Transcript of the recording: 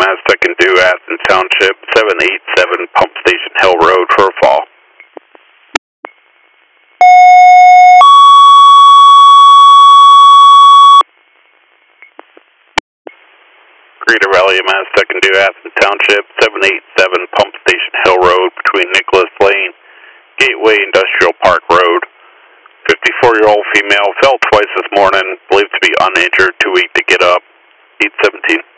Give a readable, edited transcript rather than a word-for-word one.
Mazda can do Athens Township, 787 Pump Station Hill Road for a fall. Greater Valley Mazda can do Athens Township, 787 Pump Station Hill Road between Nicholas Lane, Gateway Industrial Park Road. 54-year-old female fell twice this morning, believed to be uninjured, too weak to get up. 817.